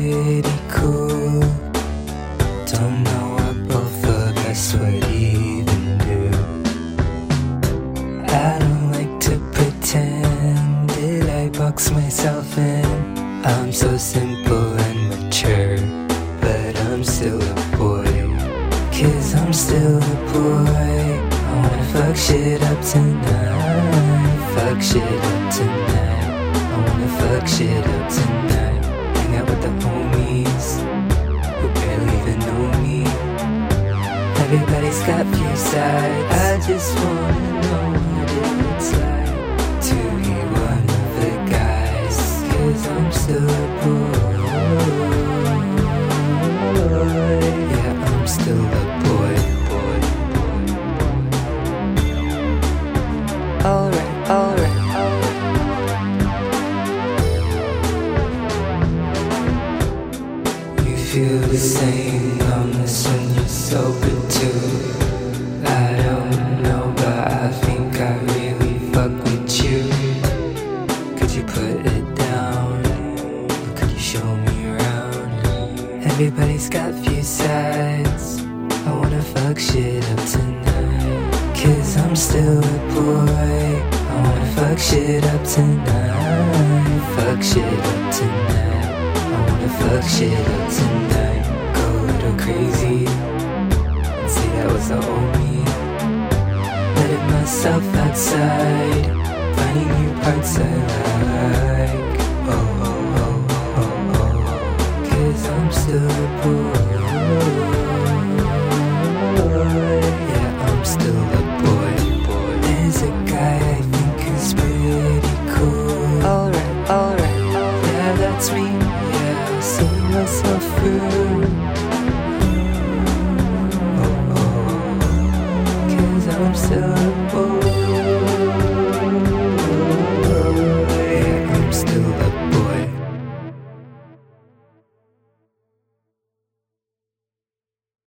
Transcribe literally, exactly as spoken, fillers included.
pretty cool. Don't know what both of us would even do. I don't like to pretend, did I box myself in? I'm so simple and mature, but I'm still a boy. Cause I'm still a boy. I wanna fuck shit up tonight. Fuck shit up tonight. I wanna fuck shit up tonight. Hang out with the homies who barely even know me. Everybody's got few sides. I just wanna know what it's like to be one of the guys. Cause I'm still a boy. Yeah, I'm still a boy, boy, boy. Alright, alright, alright. You feel the same numbness when you're sober too. I don't know, but I think I really fuck with you. Could you put it down? Could you show me around? Everybody's got few sides. I wanna fuck shit up tonight. Cause I'm still a boy. I wanna fuck shit up tonight. Fuck shit up tonight. I wanna fuck shit up tonight. Go a little crazy and say that was the old me. Letting myself outside, finding new parts I like. Oh, oh, oh, oh, oh, oh. Cause I'm still a boy.